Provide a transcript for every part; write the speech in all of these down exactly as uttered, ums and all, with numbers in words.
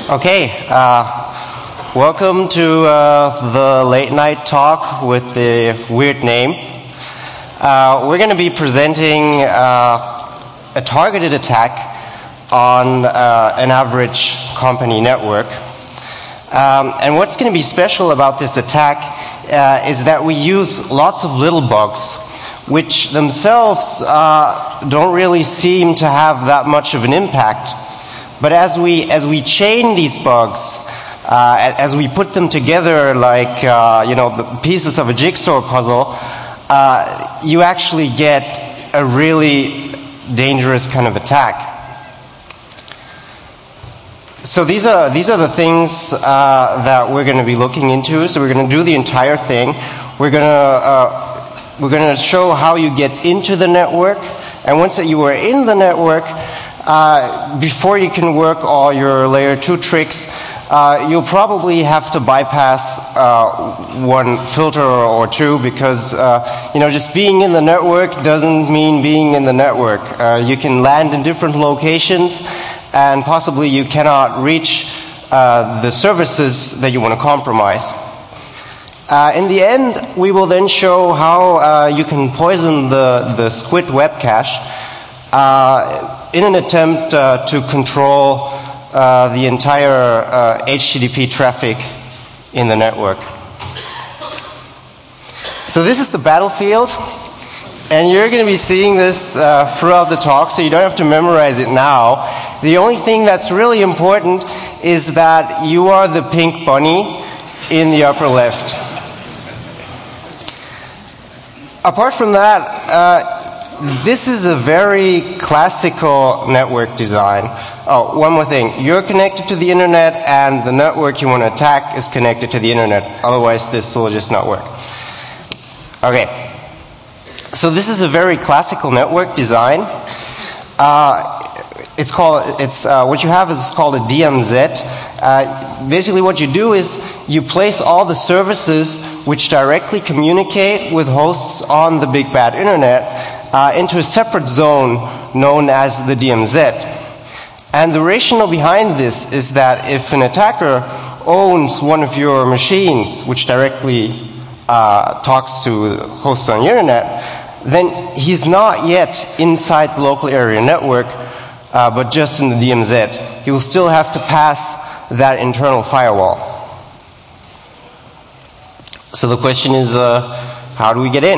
Okay, uh, welcome to uh, the late night talk with the weird name. Uh, we're going to be presenting uh, a targeted attack on uh, an average company network. Um, and what's going to be special about this attack uh, is that we use lots of little bugs, which themselves uh, don't really seem to have that much of an impact. But as we as we chain these bugs, uh, as we put them together like uh, you know the pieces of a jigsaw puzzle, uh, you actually get a really dangerous kind of attack. So these are these are the things uh, that we're going to be looking into. So we're going to do the entire thing. We're going to uh, we're going to show how you get into the network, and once that you are in the network, uh, before you can work all your layer two tricks, uh, you'll probably have to bypass uh, one filter or two because uh, you know just being in the network doesn't mean being in the network. Uh, you can land in different locations, and possibly you cannot reach uh, the services that you want to compromise. Uh, in the end, we will then show how uh, you can poison the, the Squid web cache uh, in an attempt uh, to control uh, the entire uh, H T T P traffic in the network. So this is the battlefield. And you're going to be seeing this uh, throughout the talk, so you don't have to memorize it now. The only thing that's really important is that you are the pink bunny in the upper left. Apart from that, uh, this is a very classical network design. Oh, one more thing. You're connected to the internet, and the network you want to attack is connected to the internet. Otherwise, this will just not work. Okay. So this is a very classical network design. Uh, it's called, it's, uh, what you have is called a D M Z. Uh, basically what you do is you place all the services which directly communicate with hosts on the big bad internet uh, into a separate zone known as the D M Z. And the rationale behind this is that if an attacker owns one of your machines which directly uh, talks to hosts on the internet, then he's not yet inside the local area network, uh, but just in the D M Z. He will still have to pass that internal firewall. So the question is, uh, how do we get in?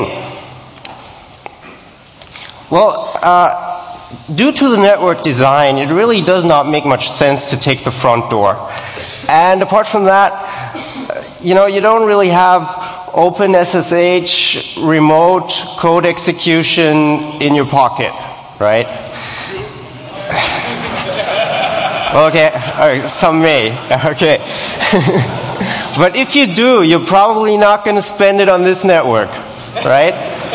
Well, uh, due to the network design, it really does not make much sense to take the front door. And apart from that, you know, you don't really have Open S S H remote code execution in your pocket, right? Okay, all right, some may, okay. But if you do, you're probably not going to spend it on this network, right?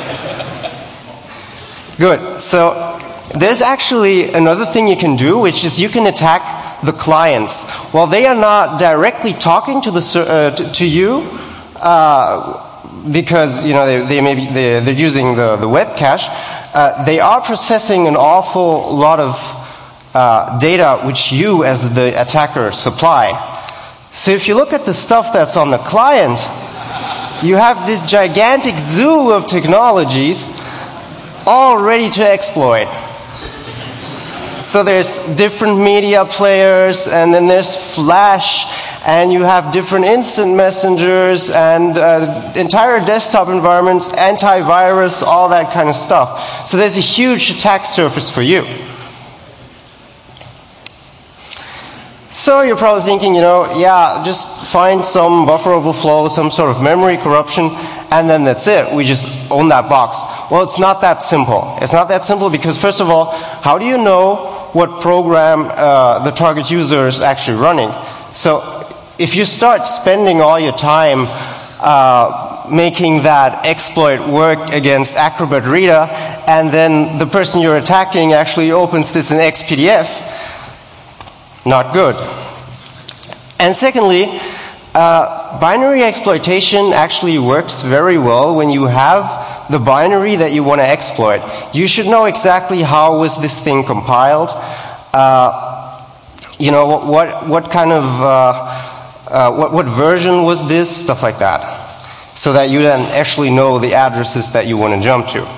Good, so there's actually another thing you can do, which is you can attack the clients. While they are not directly talking to, the, uh, to, to you, Uh, because you know they, they may be they're, they're using the, the web cache, uh, they are processing an awful lot of uh, data which you as the attacker supply. So if you look at the stuff that's on the client, you have this gigantic zoo of technologies all ready to exploit. So there's different media players, and then there's Flash, and you have different instant messengers and uh, entire desktop environments, antivirus, all that kind of stuff. So there's a huge attack surface for you. So you're probably thinking, you know, yeah, just find some buffer overflow, some sort of memory corruption, and then that's it. We just own that box. Well, it's not that simple. It's not that simple because, first of all, how do you know what program uh, the target user is actually running? So if you start spending all your time uh, making that exploit work against Acrobat Reader, and then the person you're attacking actually opens this in X P D F, not good. And secondly, uh, binary exploitation actually works very well when you have the binary that you want to exploit. You should know exactly how was this thing compiled. Uh, you know, what, what, what kind of, uh, uh, what, what version was this, stuff like that. So that you then actually know the addresses that you want to jump to.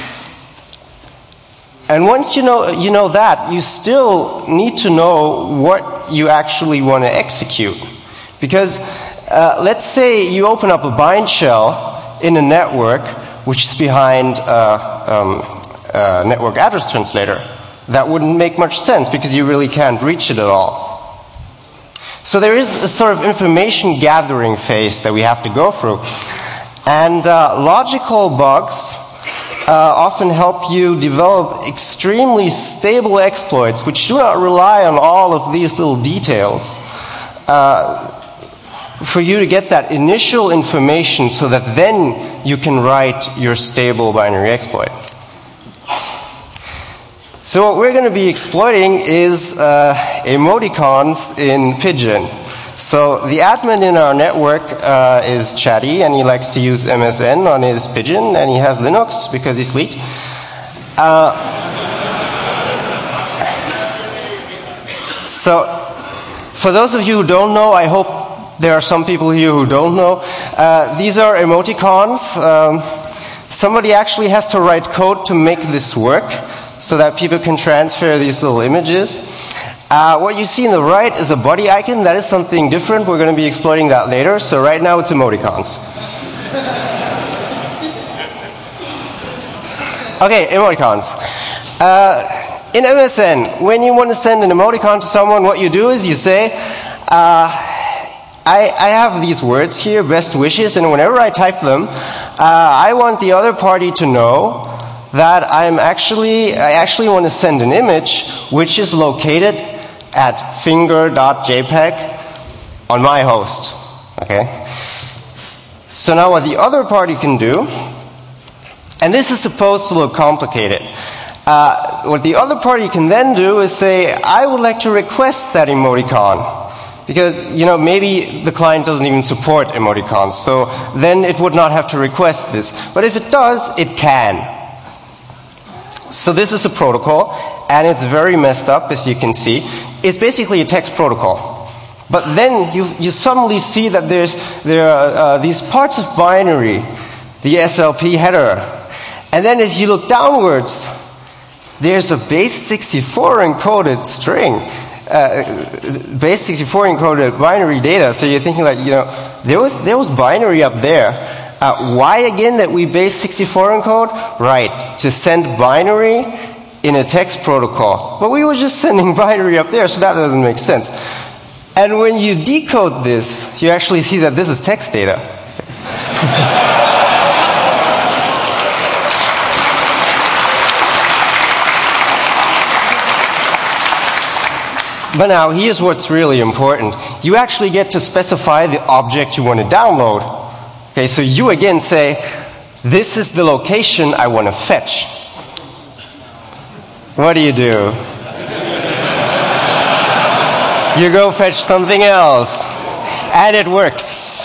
And once you know, you know that, you still need to know what you actually want to execute. Because uh, let's say you open up a bind shell in a network which is behind a um, uh, network address translator. That wouldn't make much sense because you really can't reach it at all. So there is a sort of information gathering phase that we have to go through. And uh, logical bugs uh, often help you develop extremely stable exploits which do not rely on all of these little details uh, for you to get that initial information so that then you can write your stable binary exploit. So what we're going to be exploiting is uh, emoticons in Pidgin. So the admin in our network uh, is Chatty, and he likes to use M S N on his Pidgin, and he has Linux because he's sweet. Uh, so for those of you who don't know, I hope there are some people here who don't know. Uh, these are emoticons. Um, somebody actually has to write code to make this work, so that people can transfer these little images. Uh, what you see in the right is a body icon. That is something different. We're going to be exploiting that later. So right now it's emoticons. Okay, emoticons. Uh, in M S N, when you want to send an emoticon to someone, what you do is you say, uh, I, I have these words here, best wishes, and whenever I type them, uh, I want the other party to know that I'm actually, I actually want to send an image which is located at finger.jpg on my host. Okay? So now what the other party can do, and this is supposed to look complicated, uh, what the other party can then do is say, I would like to request that emoticon. Because, you know, maybe the client doesn't even support emoticons, so then it would not have to request this. But if it does, it can. So this is a protocol, and it's very messed up, as you can see. It's basically a text protocol. But then you, you suddenly see that there's, there are uh, these parts of binary, the S L P header. And then as you look downwards, there's a base sixty-four encoded string, uh, base sixty-four encoded binary data. So you're thinking like, you know, there was, there was binary up there. Uh, why again that we base sixty-four encode? Right, to send binary in a text protocol. But we were just sending binary up there, so that doesn't make sense. And when you decode this, you actually see that this is text data. But now, here's what's really important. You actually get to specify the object you want to download. Okay, so you again say, this is the location I want to fetch. What do you do? You go fetch something else. And it works.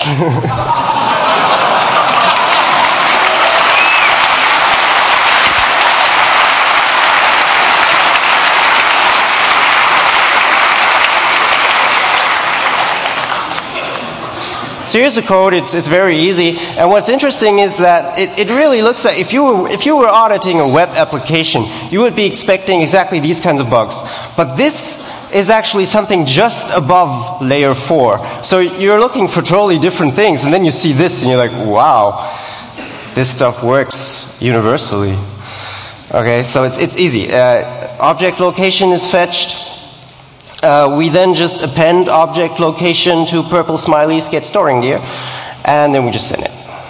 So here's the code. It's, it's very easy. And what's interesting is that it, it really looks like if you, were, if you were auditing a web application, you would be expecting exactly these kinds of bugs. But this is actually something just above layer four. So you're looking for totally different things, and then you see this, and you're like, wow, this stuff works universally. Okay, so it's, it's easy. Uh, object location is fetched. Uh, we then just append object location to purple smileys, get storing gear, and then we just send it.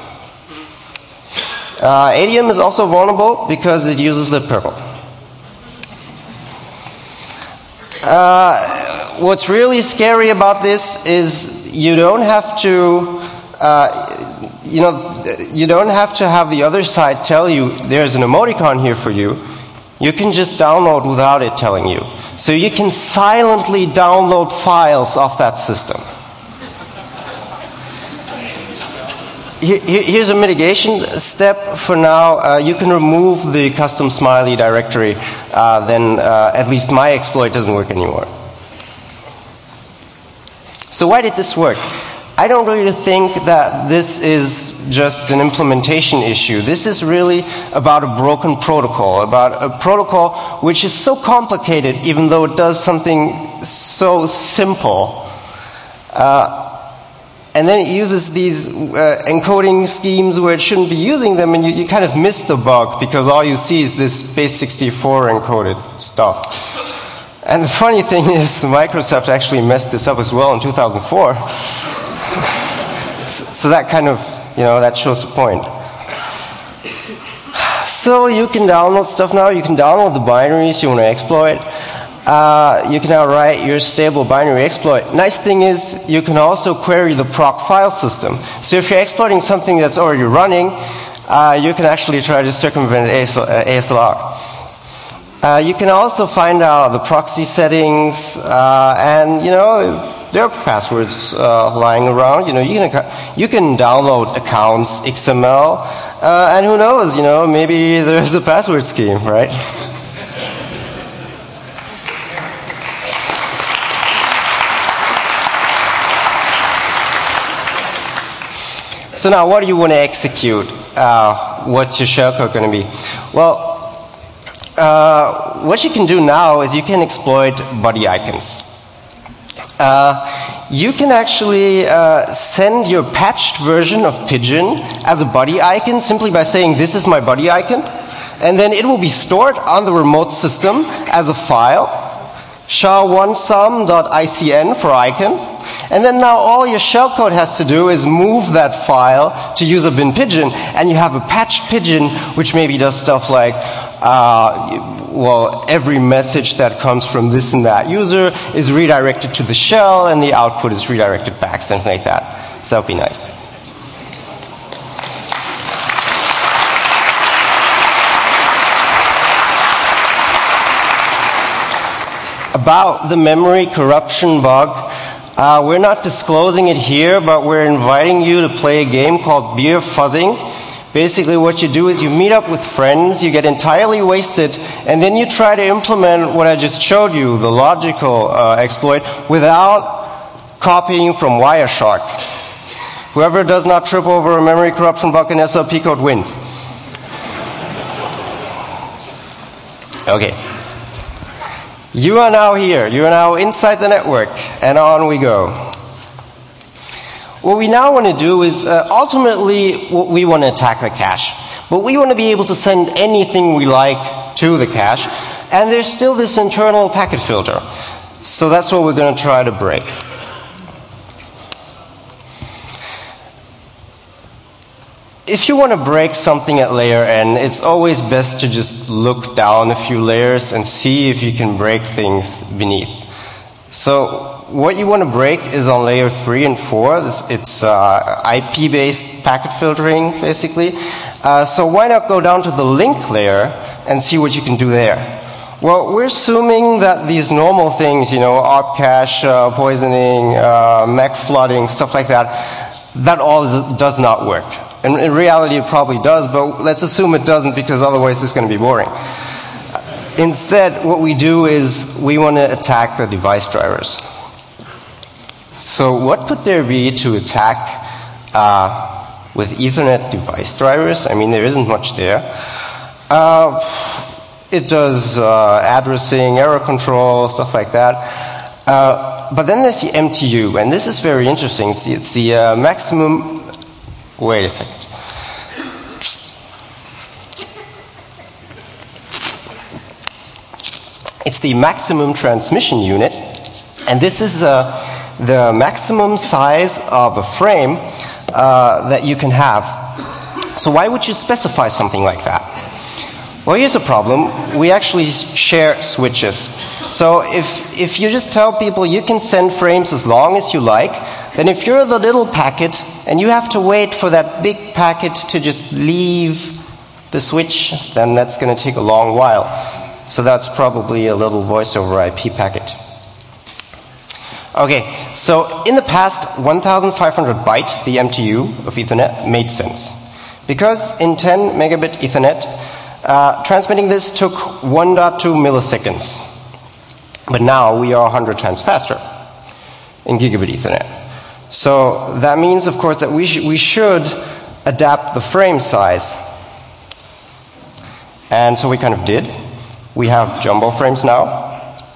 Uh, A D M is also vulnerable because it uses libpurple. Uh, what's really scary about this is you don't have to, uh, you know, you don't have to have the other side tell you there's an emoticon here for you. You can just download without it telling you. So you can silently download files off that system. Here, here's a mitigation step for now. Uh, you can remove the custom smiley directory. Uh, then uh, at least my exploit doesn't work anymore. So why did this work? I don't really think that this is just an implementation issue. This is really about a broken protocol, about a protocol which is so complicated even though it does something so simple. Uh, and then it uses these uh, encoding schemes where it shouldn't be using them, and you, you kind of miss the bug because all you see is this base sixty-four encoded stuff. And the funny thing is Microsoft actually messed this up as well in two thousand four. So that kind of, you know, that shows the point. So you can download stuff now. You can download the binaries you want to exploit. Uh, you can now write your stable binary exploit. Nice thing is you can also query the proc file system. So if you're exploiting something that's already running, uh, you can actually try to circumvent A S L R. Uh, you can also find out the proxy settings, uh, and you know, there are passwords uh, lying around. You know, you can you can download accounts X M L, uh, and who knows? You know, maybe there's a password scheme, right? So now, what do you want to execute? Uh, what's your shellcode going to be? Well. Uh, what you can do now is you can exploit body icons. Uh, you can actually uh, send your patched version of Pigeon as a body icon simply by saying, this is my body icon. And then it will be stored on the remote system as a file, sha one sum dot I C N for icon. And then now all your shellcode has to do is move that file to user bin Pigeon, and you have a patched Pigeon which maybe does stuff like Uh, well, every message that comes from this and that user is redirected to the shell, and the output is redirected back, something like that. So that would be nice. About the memory corruption bug, uh, we're not disclosing it here, but we're inviting you to play a game called Beer Fuzzing. Basically what you do is you meet up with friends, you get entirely wasted, and then you try to implement what I just showed you, the logical uh, exploit, without copying from Wireshark. Whoever does not trip over a memory corruption bug in S L P code wins. Okay. You are now here. You are now inside the network, and on we go. What we now want to do is, uh, ultimately, we want to attack the cache. But we want to be able to send anything we like to the cache. And there's still this internal packet filter. So that's what we're going to try to break. If you want to break something at layer N, it's always best to just look down a few layers and see if you can break things beneath. So what you want to break is on layer three and four. It's, it's uh, I P-based packet filtering, basically. Uh, so why not go down to the link layer and see what you can do there? Well, we're assuming that these normal things, you know, op cache, uh, poisoning, uh, M A C flooding, stuff like that, that all does not work. And in reality, it probably does, but let's assume it doesn't, because otherwise it's going to be boring. Instead, what we do is we want to attack the device drivers. So what could there be to attack uh, with Ethernet device drivers? I mean, there isn't much there. Uh, it does uh, addressing, error control, stuff like that. Uh, but then there's the M T U, and this is very interesting. It's the, it's the uh, maximum... Wait a second. It's the maximum transmission unit, and this is uh, the maximum size of a frame uh, that you can have. So why would you specify something like that? Well, here's a problem. We actually share switches. So if, if you just tell people you can send frames as long as you like, then if you're the little packet and you have to wait for that big packet to just leave the switch, then that's going to take a long while. So that's probably a little voice over I P packet. Okay, so in the past, one thousand five hundred byte, the M T U of Ethernet, made sense. Because in ten megabit Ethernet, uh, transmitting this took one point two milliseconds. But now we are one hundred times faster. in gigabit Ethernet. So that means, of course, that we, sh we should adapt the frame size. And so we kind of did. We have jumbo frames now.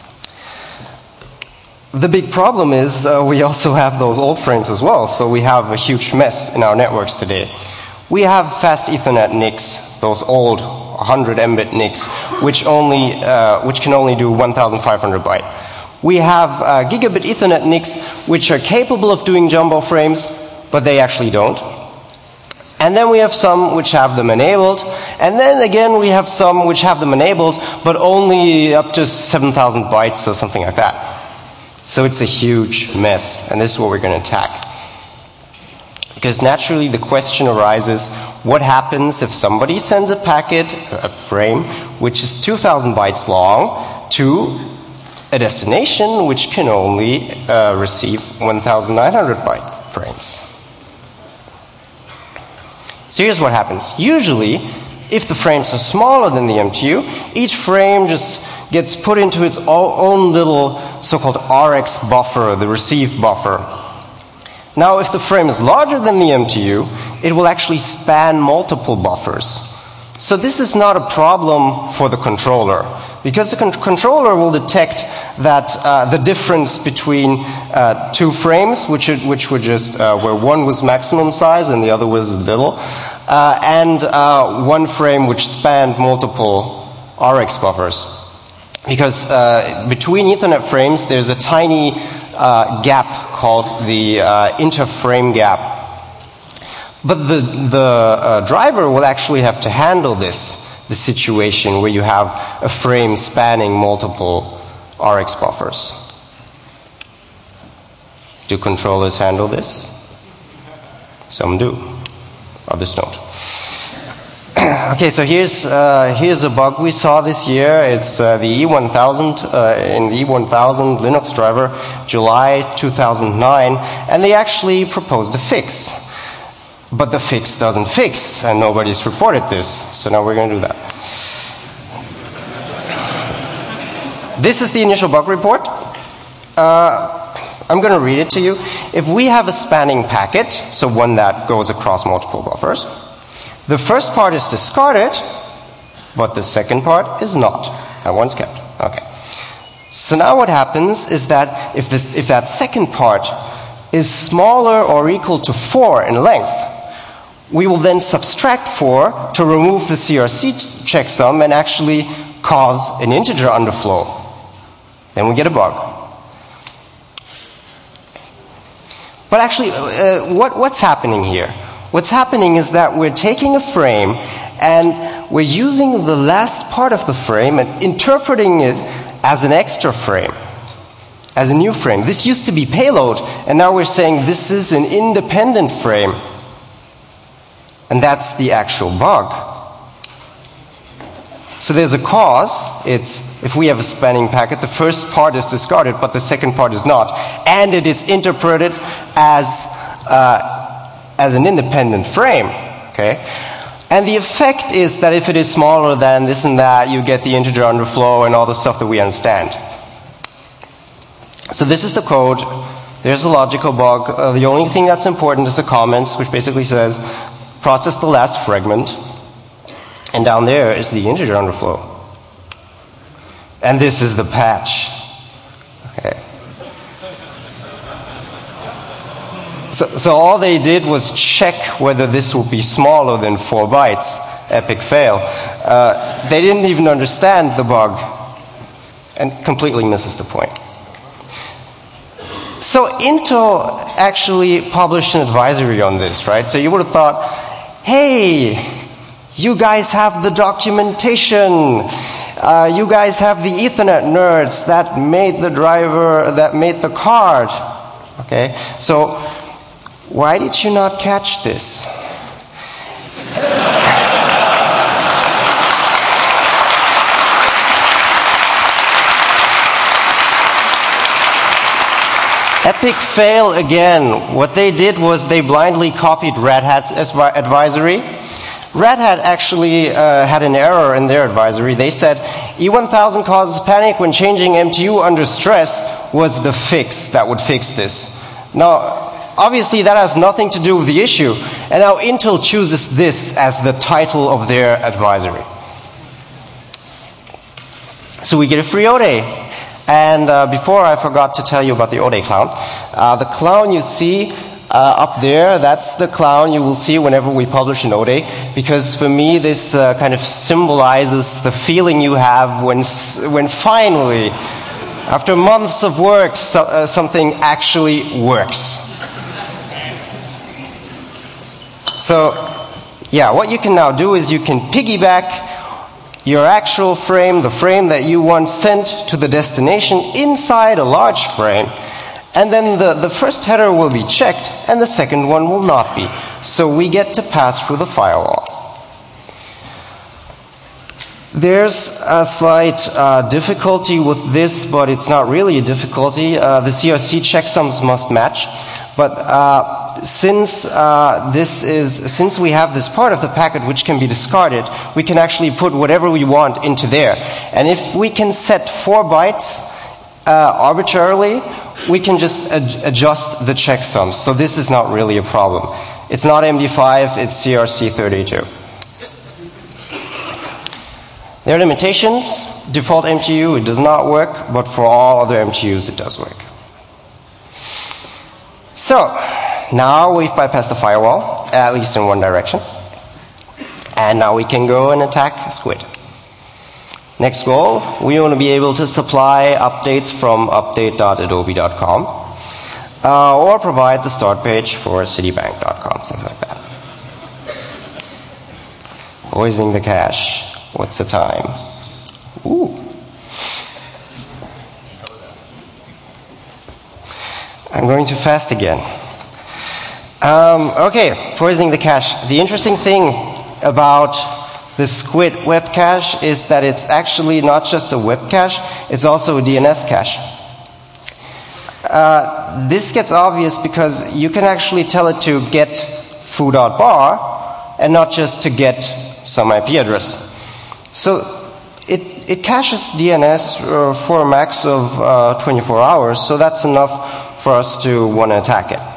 The big problem is uh, we also have those old frames as well, so we have a huge mess in our networks today. We have fast Ethernet N I Cs, those old one hundred megabit N I Cs, which, only, uh, which can only do one thousand five hundred byte. We have uh, gigabit Ethernet N I Cs, which are capable of doing jumbo frames, but they actually don't. And then we have some which have them enabled, and then again we have some which have them enabled, but only up to seven thousand bytes or something like that. So it's a huge mess, and this is what we're going to attack. Because naturally the question arises, what happens if somebody sends a packet, a frame, which is two thousand bytes long, to a destination which can only uh, receive one thousand nine hundred byte frames? So here's what happens. Usually, if the frames are smaller than the M T U, each frame just gets put into its own little so-called R X buffer, the receive buffer. Now, if the frame is larger than the M T U, it will actually span multiple buffers. So this is not a problem for the controller, because the con controller will detect that uh, the difference between uh, two frames, which, it, which were just uh, where one was maximum size and the other was little, uh, and uh, one frame which spanned multiple R X buffers. Because uh, between Ethernet frames, there's a tiny uh, gap called the uh, interframe gap. But the, the uh, driver will actually have to handle this, the situation where you have a frame spanning multiple R X buffers. Do controllers handle this? Some do, others don't. Okay, so here's, uh, here's a bug we saw this year. It's uh, the E one thousand, uh, in the E one thousand Linux driver, July two thousand nine, and they actually proposed a fix. But the fix doesn't fix, and nobody's reported this, so now we're going to do that. This is the initial bug report. Uh, I'm going to read it to you. If we have a spanning packet, so one that goes across multiple buffers, the first part is discarded, but the second part is not. That one's kept. Okay. So now what happens is that if, this, if that second part is smaller or equal to four in length, we will then subtract four to remove the C R C checksum and actually cause an integer underflow. Then we get a bug. But actually, uh, what, what's happening here? What's happening is that we're taking a frame and we're using the last part of the frame and interpreting it as an extra frame, as a new frame. This used to be payload, and now we're saying this is an independent frame. And that's the actual bug. So there's a cause. It's if we have a spanning packet, the first part is discarded, but the second part is not. And it is interpreted as, uh, as an independent frame. Okay? And the effect is that if it is smaller than this and that, you get the integer underflow and all the stuff that we understand. So this is the code. There's a logical bug. Uh, the only thing that's important is the comments, which basically says, process the last fragment, and down there is the integer underflow. And this is the patch. Okay. So, so all they did was check whether this would be smaller than four bytes. Epic fail. Uh, they didn't even understand the bug, and completely misses the point. So Intel actually published an advisory on this, right? So you would have thought, hey, you guys have the documentation. Uh, you guys have the Ethernet nerds that made the driver, that made the card. Okay, so why did you not catch this? Epic fail again. What they did was they blindly copied Red Hat's advisory. Red Hat actually uh, had an error in their advisory. They said E one thousand causes panic when changing M T U under stress was the fix that would fix this. Now, obviously that has nothing to do with the issue, and now Intel chooses this as the title of their advisory. So we get a free O D A. And uh, before I forgot to tell you about the O D A clown. Uh, the clown you see uh, up there, that's the clown you will see whenever we publish an O D A, because for me this uh, kind of symbolizes the feeling you have when, when finally, after months of work, so, uh, something actually works. So, yeah, what you can now do is you can piggyback your actual frame, the frame that you once sent to the destination, inside a large frame, and then the, the first header will be checked and the second one will not be. So we get to pass through the firewall. There's a slight uh, difficulty with this, but it's not really a difficulty. Uh, the C R C checksums must match, but uh, Since uh, this is, since we have this part of the packet which can be discarded, we can actually put whatever we want into there. And if we can set four bytes uh, arbitrarily, we can just ad adjust the checksums. So this is not really a problem. It's not M D five, it's C R C thirty-two. There are limitations. Default M T U, it does not work, but for all other M T Us, it does work. So, now we've bypassed the firewall, at least in one direction. And now we can go and attack Squid. Next goal, we want to be able to supply updates from update dot adobe dot com uh, or provide the start page for citibank dot com, something like that. Poisoning the cache. What's the time? Ooh. I'm going too fast again. Um, okay, poisoning the cache. The interesting thing about the Squid web cache is that it's actually not just a web cache, it's also a D N S cache. Uh, this gets obvious because you can actually tell it to get foo dot bar and not just to get some I P address. So it, it caches D N S uh, for a max of uh, twenty-four hours, so that's enough for us to want to attack it.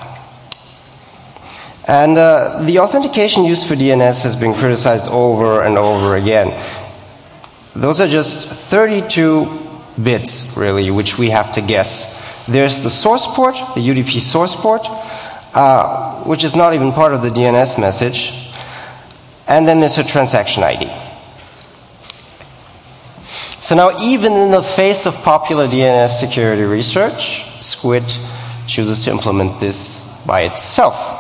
And uh, the authentication used for D N S has been criticized over and over again. Those are just thirty-two bits, really, which we have to guess. There's the source port, the U D P source port, uh, which is not even part of the D N S message. And then there's a transaction I D. So now, even in the face of popular D N S security research, Squid chooses to implement this by itself.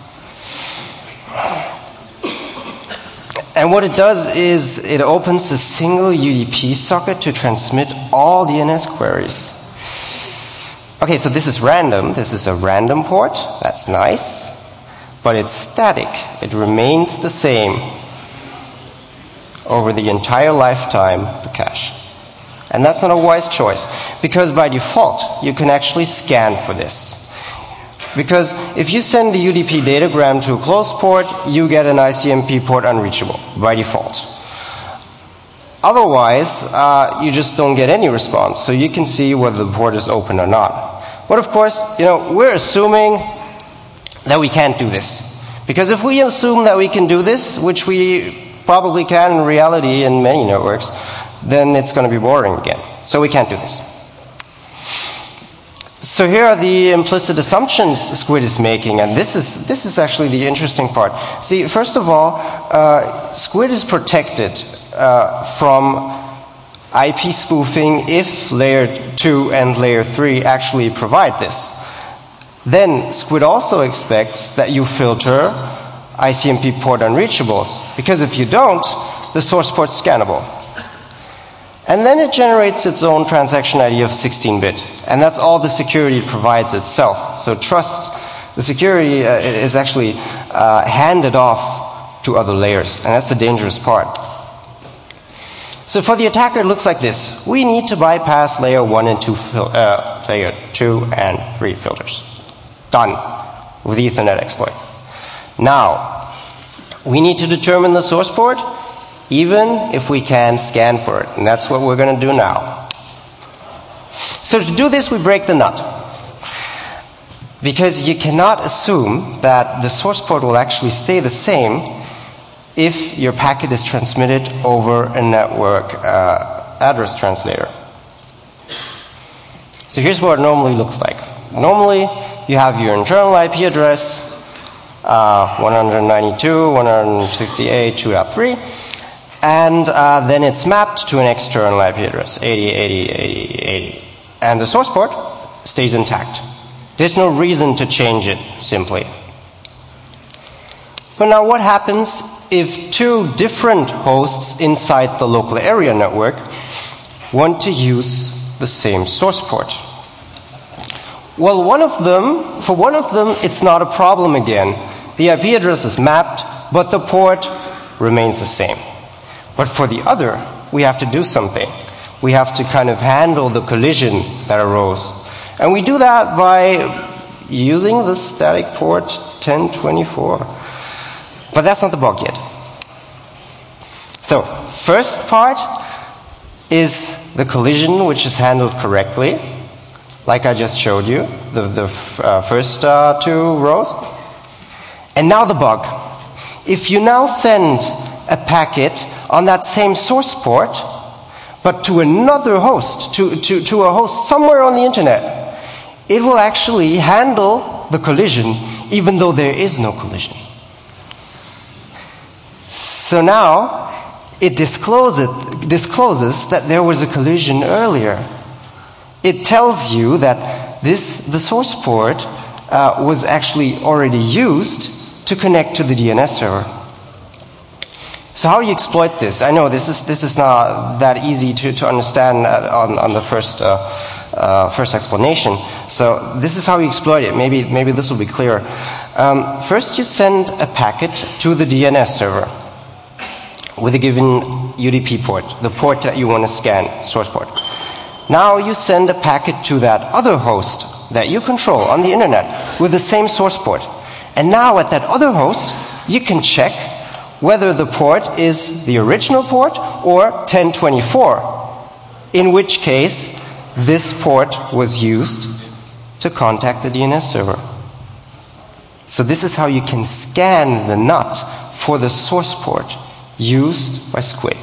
And what it does is it opens a single U D P socket to transmit all D N S queries. Okay, so this is random. This is a random port. That's nice. But it's static. It remains the same over the entire lifetime of the cache. And that's not a wise choice, because by default, you can actually scan for this. Because if you send the U D P datagram to a closed port, you get an I C M P port unreachable by default. Otherwise, uh, you just don't get any response, so you can see whether the port is open or not. But of course, you know, we're assuming that we can't do this. Because if we assume that we can do this, which we probably can in reality in many networks, then it's going to be boring again. So we can't do this. So here are the implicit assumptions Squid is making, and this is, this is actually the interesting part. See, first of all, uh, Squid is protected uh, from I P spoofing if layer two and layer three actually provide this. Then Squid also expects that you filter I C M P port unreachables, because if you don't, the source port's scannable. And then it generates its own transaction I D of sixteen bit. And that's all the security provides itself. So trust, the security uh, is actually uh, handed off to other layers. And that's the dangerous part. So for the attacker, it looks like this. We need to bypass layer one and two, uh, layer two and three filters. Done with the Ethernet exploit. Now, we need to determine the source port, even if we can scan for it. And that's what we're going to do now. So to do this, we break the nut. Because you cannot assume that the source port will actually stay the same if your packet is transmitted over a network uh, address translator. So here's what it normally looks like. Normally, you have your internal I P address, uh, one ninety-two dot one sixty-eight dot two dot three, and uh, then it's mapped to an external I P address, eighty dot eighty dot eighty dot eighty. And the source port stays intact. There's no reason to change it, simply. But now what happens if two different hosts inside the local area network want to use the same source port? Well, one of them, for one of them, it's not a problem again. The I P address is mapped, but the port remains the same. But for the other, we have to do something. We have to kind of handle the collision that arose. And we do that by using the static port ten twenty-four. But that's not the bug yet. So, first part is the collision, which is handled correctly, like I just showed you, the, the uh, first uh, two rows. And now the bug. If you now send a packet on that same source port, but to another host, to, to, to a host somewhere on the internet, it will actually handle the collision even though there is no collision. So now it discloses, discloses that there was a collision earlier. It tells you that this, the source port uh, was actually already used to connect to the D N S server. So how do you exploit this? I know this is, this is not that easy to, to understand on, on the first, uh, uh, first explanation. So this is how you exploit it. Maybe, maybe this will be clearer. Um, first you send a packet to the D N S server with a given U D P port, the port that you want to scan, source port. Now you send a packet to that other host that you control on the internet with the same source port. And now at that other host, you can check whether the port is the original port or ten twenty-four, in which case this port was used to contact the D N S server. So this is how you can scan the nut for the source port used by Squid.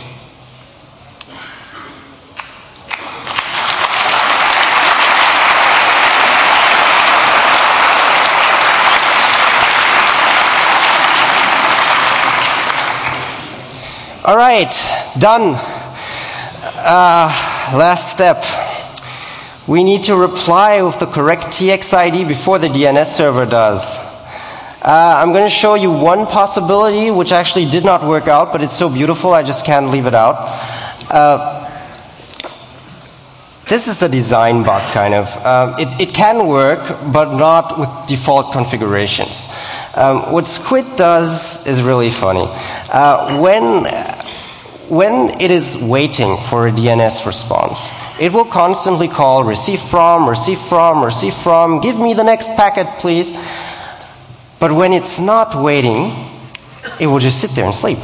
All right, done. Uh, last step. We need to reply with the correct T X I D before the D N S server does. Uh, I'm going to show you one possibility which actually did not work out, but it's so beautiful I just can't leave it out. Uh, this is a design bug, kind of. Uh, it, it can work, but not with default configurations. Um, what Squid does is really funny. Uh, when, when it is waiting for a D N S response, it will constantly call receive from, receive from, receive from, give me the next packet, please. But when it's not waiting, it will just sit there and sleep.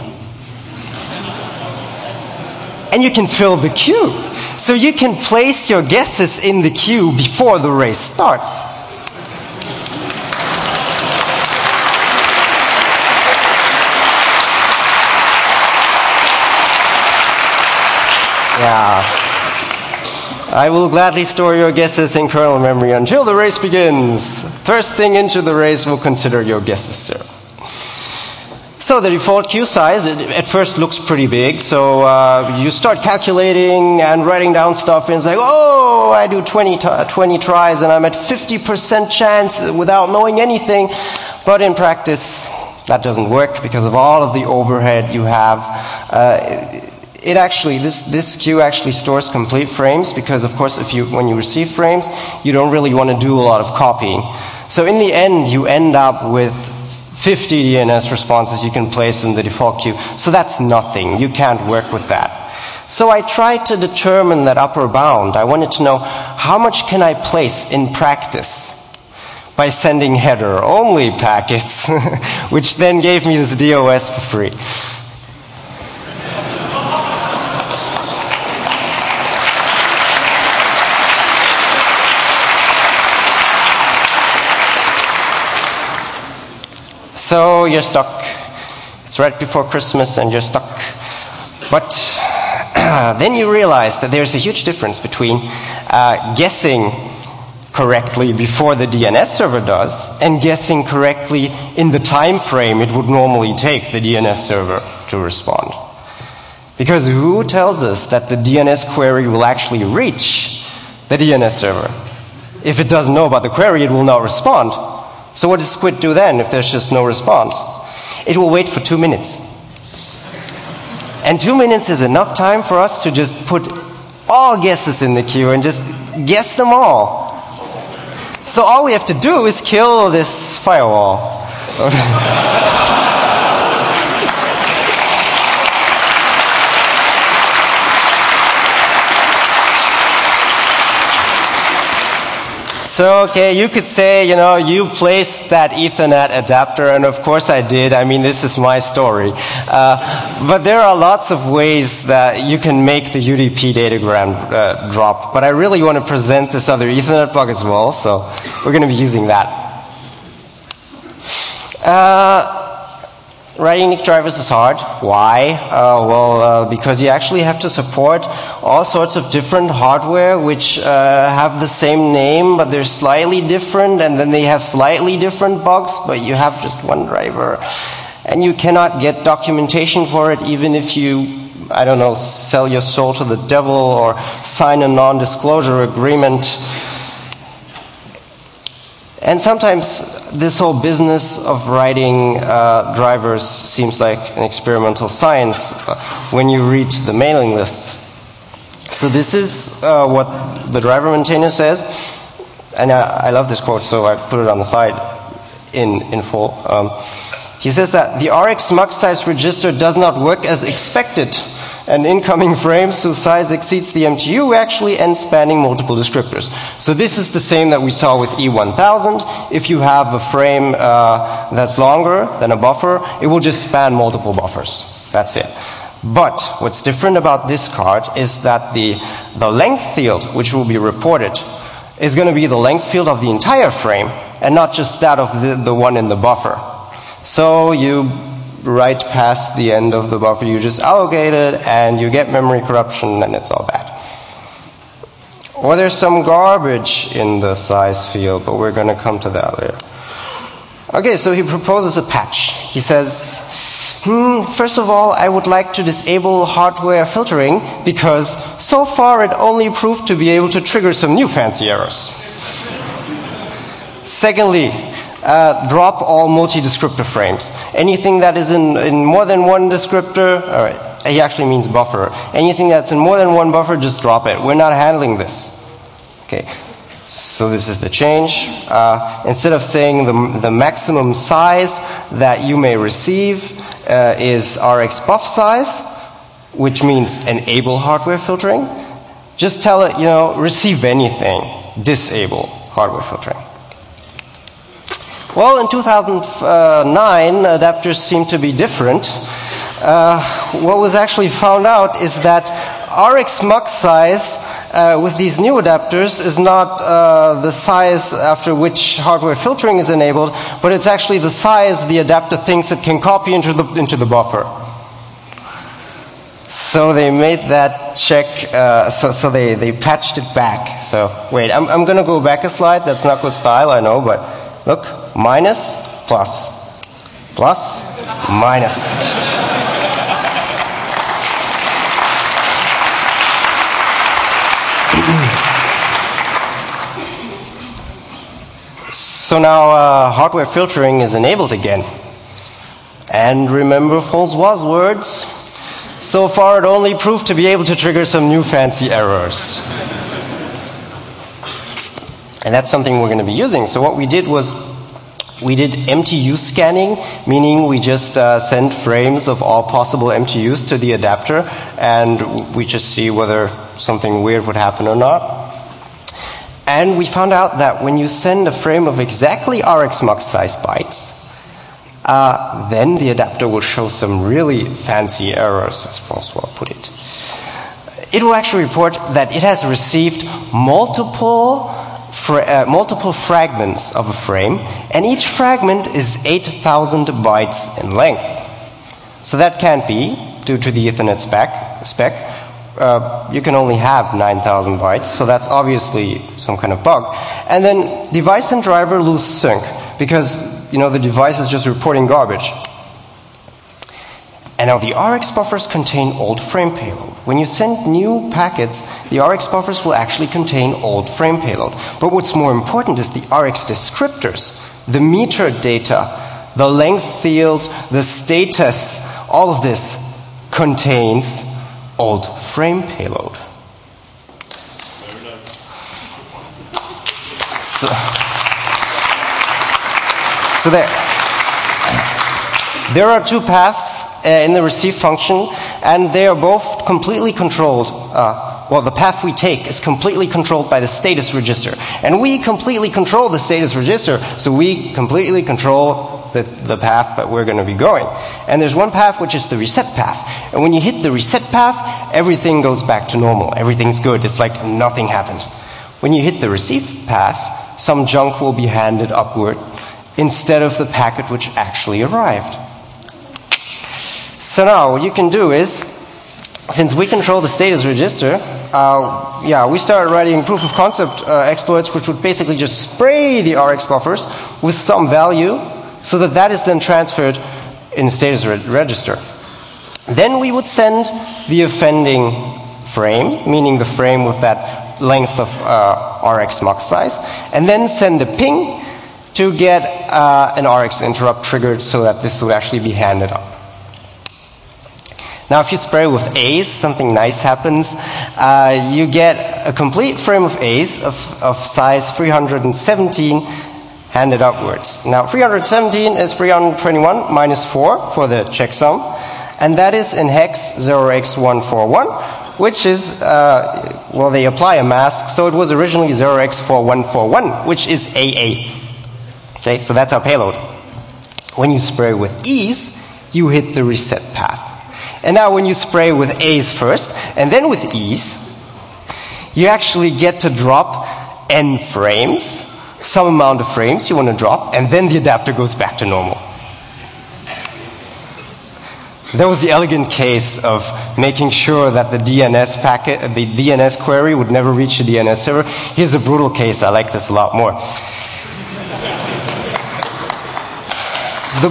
And you can fill the queue. So you can place your guesses in the queue before the race starts. Yeah. I will gladly store your guesses in kernel memory until the race begins. First thing into the race, we'll consider your guesses, sir. So the default queue size, it, at first looks pretty big. So uh, you start calculating and writing down stuff, and it's like, oh, I do twenty, twenty tries, and I'm at fifty percent chance without knowing anything. But in practice, that doesn't work because of all of the overhead you have. Uh, It actually, this, this queue actually stores complete frames because, of course, if you, when you receive frames, you don't really want to do a lot of copying. So in the end, you end up with fifty D N S responses you can place in the default queue. So that's nothing. You can't work with that. So I tried to determine that upper bound. I wanted to know how much can I place in practice by sending header-only packets, which then gave me this D O S for free. So you're stuck. It's right before Christmas and you're stuck. But then you realize that there's a huge difference between uh, guessing correctly before the D N S server does and guessing correctly in the time frame it would normally take the D N S server to respond. Because who tells us that the D N S query will actually reach the D N S server? If it doesn't know about the query, it will not respond. So what does Squid do then if there's just no response? It will wait for two minutes. And two minutes is enough time for us to just put all guesses in the queue and just guess them all. So all we have to do is kill this firewall. So, okay, you could say, you know, you placed that Ethernet adapter, and of course I did. I mean, this is my story. Uh, but there are lots of ways that you can make the U D P datagram uh, drop. But I really want to present this other Ethernet bug as well, so we're going to be using that. Uh, Writing N I C drivers is hard. Why? Uh, well, uh, because you actually have to support all sorts of different hardware which uh, have the same name, but they're slightly different, and then they have slightly different bugs, but you have just one driver. And you cannot get documentation for it, even if you, I don't know, sell your soul to the devil or sign a non-disclosure agreement. And sometimes this whole business of writing uh, drivers seems like an experimental science uh, when you read the mailing lists. So this is uh, what the driver maintainer says, and I, I love this quote, so I put it on the slide in, in full. Um, he says that the R X mux size register does not work as expected, and incoming frames whose size exceeds the M T U actually end spanning multiple descriptors. So this is the same that we saw with E one thousand. If you have a frame uh, that's longer than a buffer, it will just span multiple buffers. That's it. But what's different about this card is that the, the length field, which will be reported, is going to be the length field of the entire frame, and not just that of the, the one in the buffer. So you right past the end of the buffer, you just allocate it, and you get memory corruption, and it's all bad. Or there's some garbage in the size field, but we're going to come to that later. Okay, so he proposes a patch. He says, hmm, first of all, I would like to disable hardware filtering, because so far it only proved to be able to trigger some new fancy errors. Secondly, Uh, drop all multi-descriptor frames. Anything that is in, in more than one descriptor, or he actually means buffer. Anything that's in more than one buffer, just drop it. We're not handling this. Okay, so this is the change. Uh, instead of saying the, the maximum size that you may receive uh, is R X buff size, which means enable hardware filtering, just tell it, you know, receive anything, disable hardware filtering. Well, in two thousand nine, adapters seemed to be different. Uh, what was actually found out is that R X mux size uh, with these new adapters is not uh, the size after which hardware filtering is enabled, but it's actually the size the adapter thinks it can copy into the, into the buffer. So they made that check, uh, so, so they, they patched it back. So wait, I'm, I'm going to go back a slide. That's not good style, I know, but look. Minus, plus, plus, minus. So now uh, hardware filtering is enabled again. And remember François' words, so far it only proved to be able to trigger some new fancy errors. And that's something we're going to be using. So what we did was we did M T U scanning, meaning we just uh, send frames of all possible M T Us to the adapter, and we just see whether something weird would happen or not. And we found out that when you send a frame of exactly R X mux size bytes, uh, then the adapter will show some really fancy errors, as Francois put it. It will actually report that it has received multiple, fra uh, multiple fragments of a frame, and each fragment is eight thousand bytes in length. So that can't be, due to the Ethernet spec. spec. Uh, you can only have nine thousand bytes, so that's obviously some kind of bug. And then device and driver lose sync, because you know the device is just reporting garbage. And now the R X buffers contain old frame payload. When you send new packets, the R X buffers will actually contain old frame payload. But what's more important is the R X descriptors, the meter data, the length fields, the status, all of this contains old frame payload. Very nice. So, so there, there are two paths uh, in the receive function, and they are both completely controlled. Uh, well, the path we take is completely controlled by the status register. And we completely control the status register, so we completely control The, the path that we're going to be going. And there's one path which is the reset path. And when you hit the reset path, everything goes back to normal. Everything's good. It's like nothing happened. When you hit the receive path, some junk will be handed upward instead of the packet which actually arrived. So now what you can do is, since we control the status register, uh, yeah, we started writing proof of concept uh, exploits which would basically just spray the R X buffers with some value, so that that is then transferred in the status re register. Then we would send the offending frame, meaning the frame with that length of uh, R X mux size, and then send a ping to get uh, an R X interrupt triggered so that this would actually be handed up. Now if you spray with A's, something nice happens. Uh, you get a complete frame of A's of, of size three hundred seventeen handed upwards. Now three hundred seventeen is three hundred twenty-one minus four for the checksum, and that is in hex zero x one forty-one, which is, uh, well, they apply a mask, so it was originally zero x four one four one, which is A A. Okay, so that's our payload. When you spray with E's, you hit the reset path. And now when you spray with A's first, and then with E's, you actually get to drop N frames, some amount of frames you want to drop, and then the adapter goes back to normal. That was the elegant case of making sure that the D N S packet, the D N S query would never reach the D N S server. Here's a brutal case. I like this a lot more. The,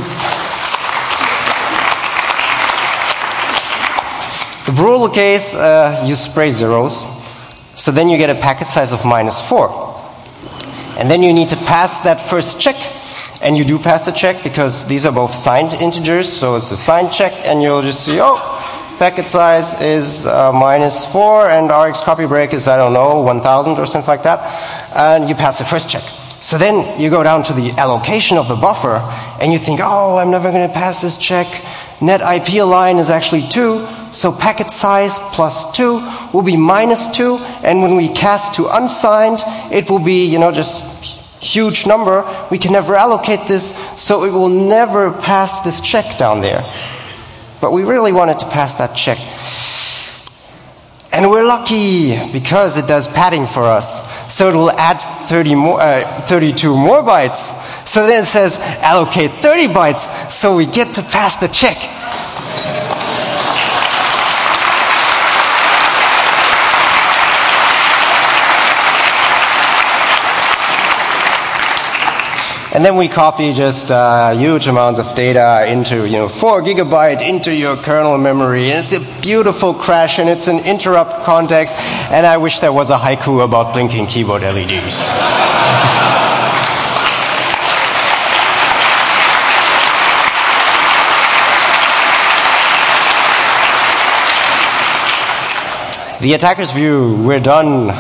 the brutal case, uh, you spray zeros, so then you get a packet size of minus four. And then you need to pass that first check, and you do pass the check because these are both signed integers, so it's a signed check, and you'll just see, oh, packet size is uh, minus four, and R X copy break is, I don't know, one thousand or something like that, and you pass the first check. So then you go down to the allocation of the buffer, and you think, oh, I'm never going to pass this check. Net I P align is actually two, so packet size plus two will be minus two, and when we cast to unsigned, it will be, you know, just huge number. We can never allocate this, so it will never pass this check down there. But we really wanted to pass that check. And we're lucky because it does padding for us. So it will add thirty more, uh, thirty-two more bytes. So then it says allocate thirty bytes, so we get to pass the check. And then we copy just uh, huge amounts of data into, you know, four gigabyte into your kernel memory. And it's a beautiful crash, and it's an interrupt context. And I wish there was a haiku about blinking keyboard L E Ds. The attacker's view, we're done.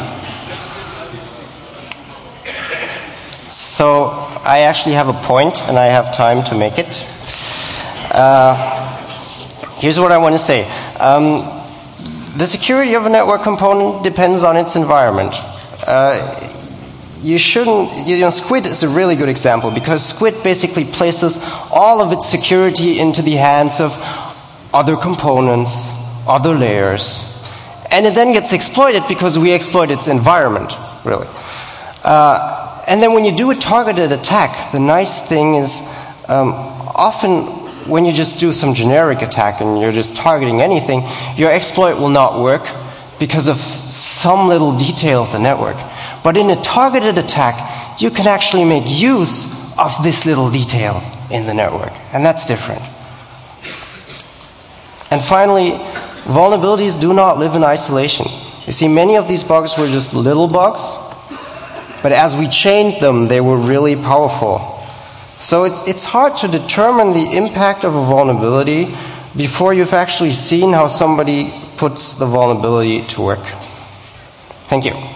So I actually have a point, and I have time to make it. Uh, here's what I want to say. Um, the security of a network component depends on its environment. Uh, you shouldn't, you know, Squid is a really good example because Squid basically places all of its security into the hands of other components, other layers, and it then gets exploited because we exploit its environment, really. Uh, and then when you do a targeted attack, the nice thing is um, often when you just do some generic attack and you're just targeting anything, your exploit will not work because of some little detail of the network. But in a targeted attack, you can actually make use of this little detail in the network, and that's different. And finally, vulnerabilities do not live in isolation. You see, many of these bugs were just little bugs, but as we chained them, they were really powerful. So it's, it's hard to determine the impact of a vulnerability before you've actually seen how somebody puts the vulnerability to work. Thank you.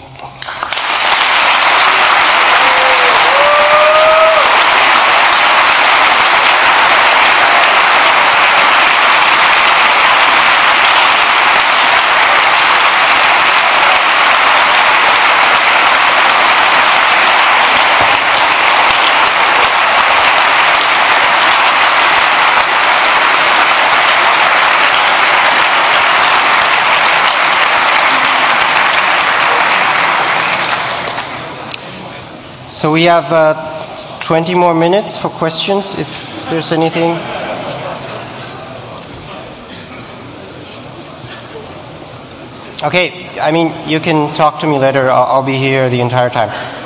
So we have uh, twenty more minutes for questions, if there's anything. Okay, I mean, you can talk to me later. I'll, I'll be here the entire time.